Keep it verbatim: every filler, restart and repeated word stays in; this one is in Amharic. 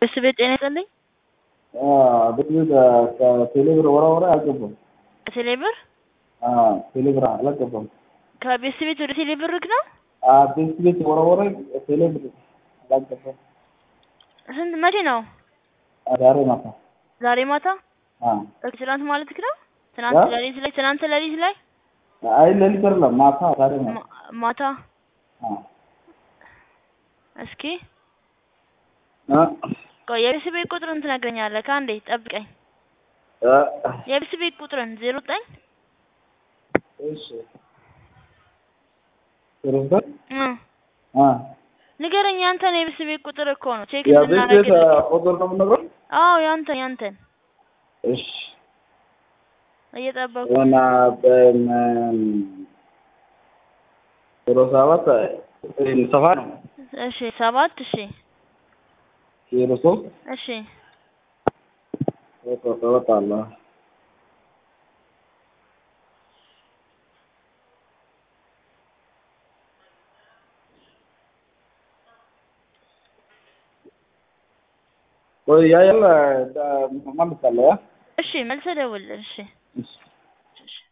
በስቤት ጤና ይስጥልኝ። አዎ በትግል ከቴሌብር ወራ ወራ አልገባም። ቴሌብር አዎ ቴሌብር አልገባም። ከቤስቤት ወደ ቴሌብር ነው? አዎ ቤስቤት ወራ ወራ ቴሌብር አልገባም። ስንት መቼ ነው? ዛሬ ማታ። ዛሬ ማታ? አዎ ትናንት ማለት ነው? ትናንት ለሊት ላይ ትናንት ለሊት ላይ? አይ ለሊት አይደለም ማታ ዛሬ ማታ። ማታ? አዎ እስኪ አ ቆይ የቤስቤት ቁጥሩን ትነግረኛለህ? ካንዴ ጠብቀኝ። አ የቤስቤት ቁጥሩን ዜሮ ዘጠኝ እሺ ዜሮ ዘጠኝ እ አ ንገረኝ። አንተን የቤስቤት ቁጥር እኮ ነው ቼክ ያ እንድናደርግ። ቤት ቁጥር ነው የምነግረው? አዎ ያንተን ያንተን። እሺ እየጠበቁ እና በም ዜሮ ሰባት ሰባ ነው። እሺ ሰባት እሺ ዜሮ ሶስት እሺ ኦቶ ተወጣላ ወይ ያ ያለ ማን ታለ ያ እሺ መልሰህ ደውልልኝ። እሺ እሺ